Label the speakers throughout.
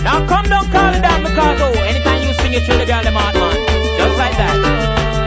Speaker 1: Now come down, call it down because anytime you sing it, you're the girl, them heart, man. Just like that.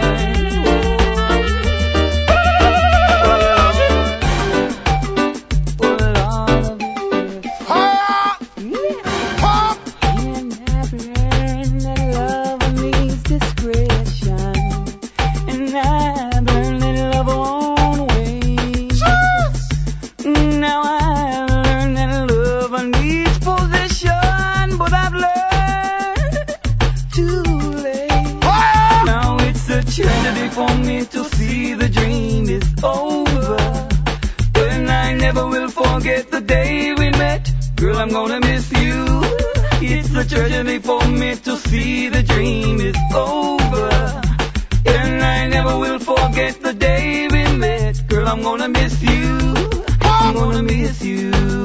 Speaker 2: For me to see the dream is over, and I never will forget the day we met. Girl, I'm gonna miss you. It's a tragedy for me to see the dream is over, and I never will forget the day we met. Girl, I'm gonna miss you. I'm gonna miss you.